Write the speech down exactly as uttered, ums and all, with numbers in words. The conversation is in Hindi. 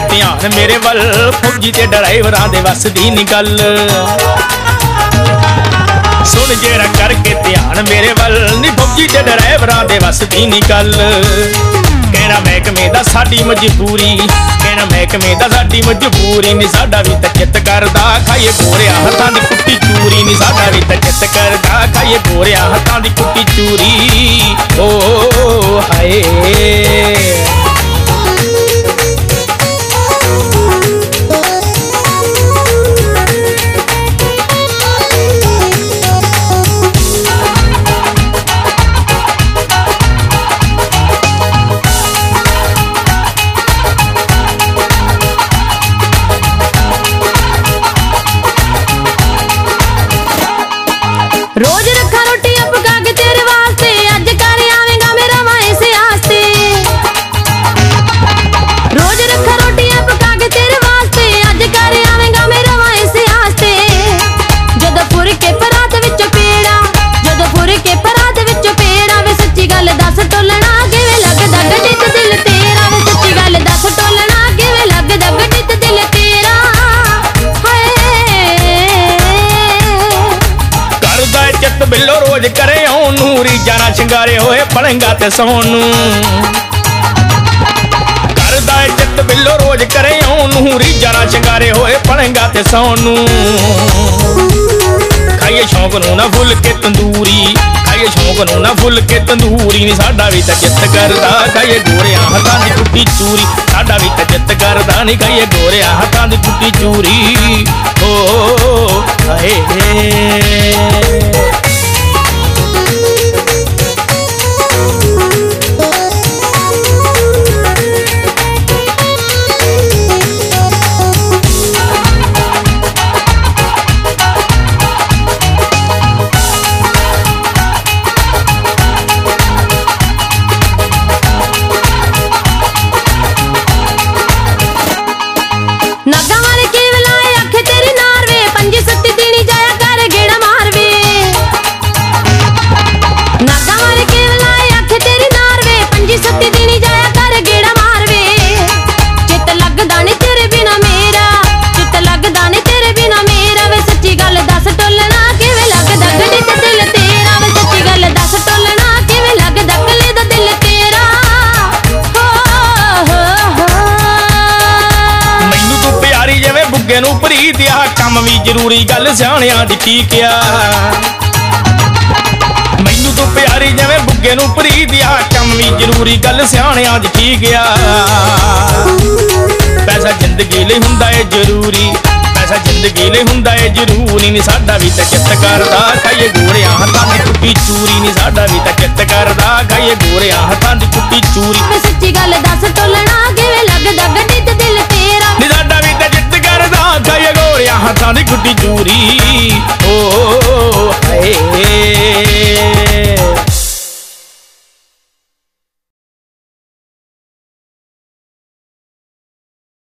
ध्यान मेरे वल, फौजी ते ड्राइवरां दे वस दी नी गल। सुन जेरा करके ध्यान मेरे वल, नी फौजी ते ड्राइवरां दे वस दी नी गल। कहना महकमे दा साडी मजबूरी, कहना महकमे दा साडी मजबूरी नी, साडा भी तां चित करदा खाइए गोरिया हत्थां दी कुट्टी चूरी नी, साडा भी तां चित करदा खाइए गोरिया हत्थां दी कुट्टी चूरी। ओ हाय रोज रखा रोटियां पका के तेरे वास्ते, अज घर आवेगा मेरा मां इस आस्ते। रोज रखा रोटियां पका के तेरे वास्ते, अज घर आवेगा मेरा मां इस आस्ते। जदों फुर के परात विच पेड़ा, जदों फुर के परात विच पेड़ा, वे सच्ची गल दस टोलना किवें लगदा गड्डी ते दिल तेरा, वे सच्ची गल दस टोलना किवें लगदा गड्डी ते दिल तेरा। चित बिल्लो रोज करे ओनू, रीजा ना शिंगारे होए पलंगा ते सोनू। करदा है चित बिल्लो रोज करे ओनू, रीजा ना शिंगारे होए पलंगा ते सोनू। खाइए शौक नू ना फुल के तंदूरी, खाइए शौक नू ना फुल के तंदूरी नी, साडा भी तां चित करदा खाइए गोरिया हत्थां दी कुट्टी चूरी, साडा भी तां चित करदा नी खाइए गोरिया हत्थां दी कुट्टी चूरी। ओ हाय नागा मारे के वलाए आखे तेरी नारवे, पंजी सत्ती दीनी जाया कर गेड़ा मारवे। नागा मारे के वलाए आखे तेरी नारवे, पंजी सत्ती दीनी जाया कर गेड़ा मारवे। चित लगदा नी तेरे बिना मेरा, चित लगदा नी तेरे बिना मेरा, वे सच्ची गल दस टोलना किवें लगदा गड्डी ते दिल तेरा, वे सच्ची गल दस टोलना किवें लगदा कले दा दिल तेरा। हो हो हो मैनू तू प्यारी जिवें बुग्गे नू प्रीत आ, कम भी जरूरी गल सियाणियां दी ठीक आ। मैनू तू प्यारी जिवें बुग्गे नू प्रीत आ, कम भी जरूरी गल सियाणियां दी ठीक आ। पैसा जिंदगी लई हुंदा है जरूरी, पैसा जिंदगी लई हुंदा है जरूरी नी, साडा भी तां चित करदा खाइए गोरिया हत्थां दी कुट्टी चूरी नी, साडा भी तां चित करदा खाइए गोरिया हत्थां दी कुट्टी चूरी। वे सच्ची गल दस टोलना किवें लगदा गड्डी ते दिल तेरा, नी साडा भी तां चित करदा खाइए गोरिया हत्थां दी कुट्टी चूरी। ओ हाय